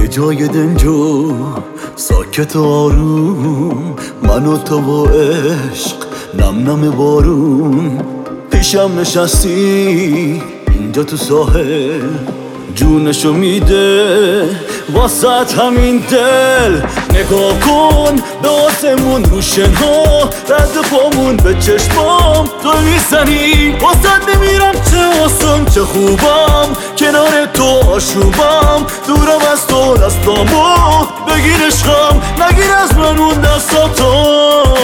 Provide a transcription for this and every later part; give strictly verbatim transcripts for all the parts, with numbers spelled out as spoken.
یه جای دنجو ساکت و آروم، من و تو و عشق نم نم بارون. پیشم نشستی اینجا تو ساحل، جونشو میده واسط همین دل. نگاه کن به آسمون، روشنها رد پامون، به چشمام تو میزنی. واسط نمیرم، چه آسم چه خوبم، کنار تو آشوبم. دورم از تو دستامو بگیر عشقم، نگیر از من اون دستاتو.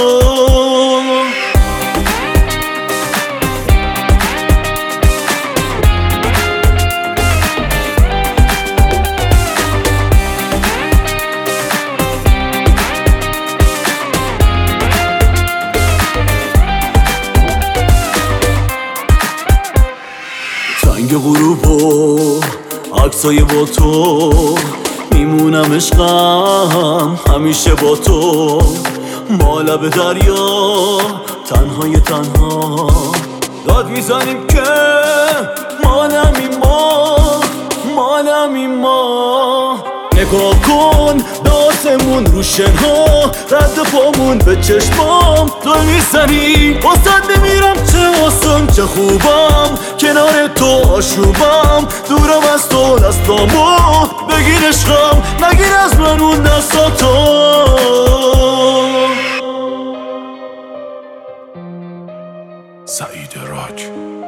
سنگ غروب و عکسای با تو، میمونم عشقم همیشه با تو. ما لب دریا تنهای تنها داد میزنیم که مالمی ما، مالمی ما. نگاه کن به آسمون، روشنها رد پامون، به چشمام تو میزنی. واسط نمیرم، چه آسم چه خوبم، کنار تو آشوبم. دورم از تو دستامو بگیر عشقم، نگیر از من اون دستاتو. سعید راج.